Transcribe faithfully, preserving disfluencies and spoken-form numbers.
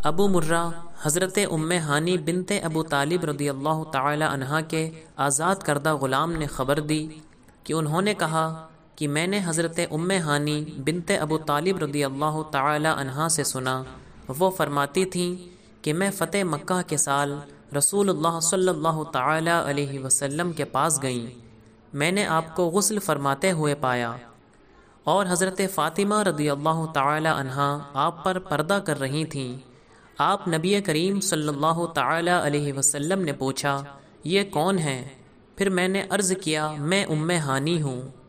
अबू मुर्रा हज़रत उम्मे हानी बिनते अबू तालिब रदियल्लाहु ताला अन्हा के आज़ाद करदा ग़ुलाम ने ख़बर दी कि उन्होंने कहा कि मैंने हज़रत उम्मे हानी बिनते अबू तालिब रदियल्लाहु ताला अन्हा से सुना, वो फरमाती थीं कि मैं फ़तेह मक्का के साल रसूलुल्लाह सल्लल्लाहु ताला अलैहि वसल्लम के पास गईं। मैंने आपको गुस्ल फरमाते हुए पाया और हज़रत फ़ातिमा रदियल्लाहु ताला अन्हा आप पर पर्दा कर रही थीं। आप नबी करीम सल्लल्लाहु ताला अलैहि वसल्लम ने पूछा, ये कौन है? फिर मैंने अर्ज़ किया, मैं उम्मे हानी हूँ।